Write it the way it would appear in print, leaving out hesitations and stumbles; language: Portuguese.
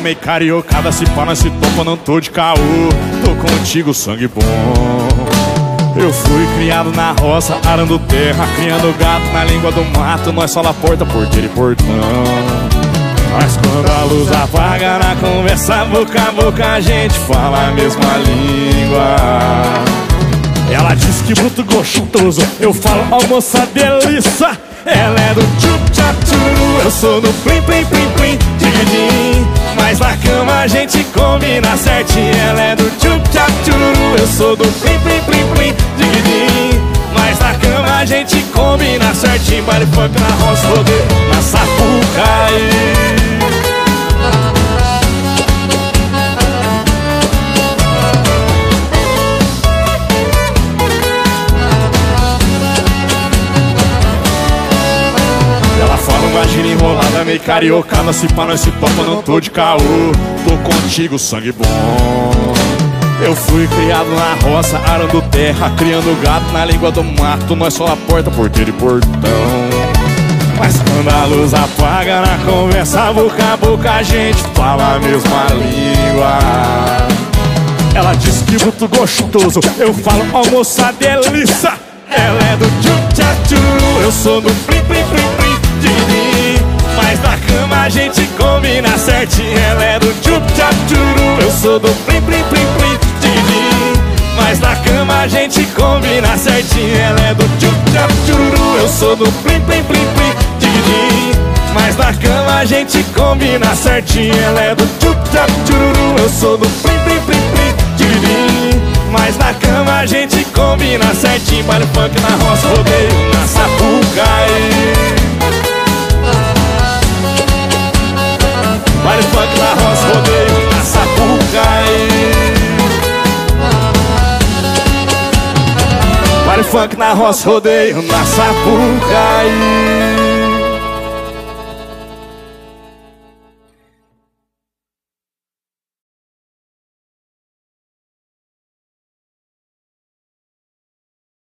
meio cariocada, se pá, nós se topa, não tô de caô. Tô contigo, sangue bom. Eu fui criado na roça, arando terra, criando gato na língua do mato. Nós só lá porta, porteiro e portão. Mas quando a luz apaga na conversa, boca a boca a gente fala a mesma língua. Ela diz que bruto gostoso, eu falo, ó moça delícia. Ela é do tchup-tchap-tchuru, eu sou do plim-plim-plim-plim, dividim. Mas na cama a gente combina certinho. Ela é do tchup-tchap-tchuru, eu sou do plim-plim-plim-plim, dividim. Mas na cama a gente combina certinho. Baile funk na roça, rodeio na Sapucaí. Gira enrolada, meio cariocada, se pá, nós se topa, não tô de caô. Tô contigo, sangue bom. Eu fui criado na roça, arando terra, criando gato na língua do mato. Nós só a porta, porteiro e portão. Mas quando a luz apaga na conversa, boca a boca a gente fala a mesma língua. Ela diz que bruto gostoso, eu falo, ó moça delícia. Ela é do tchup-tchap-tchuru, eu sou do plim-plim-plim-plim, dividim. Mas na cama a gente combina certinho. Ela é do tchup-tchap-tchuru, eu sou do plim-plim-plim-plim, dividim. Mas na cama a gente combina certinho. Ela é do tchup-tchap-tchuru, eu sou do plim-plim-plim-plim, dividim. Mas na cama a gente combina certinho. Ela é do tchup-tchap-tchuru, eu sou do plim-plim-plim-plim, dividim. Mas na cama a gente combina certinho. Baile funk na roça, rodeio na Sapucaí. Baile funk na roça, rodeio na Sapucaí. Baile funk na roça, rodeio na Sapucaí.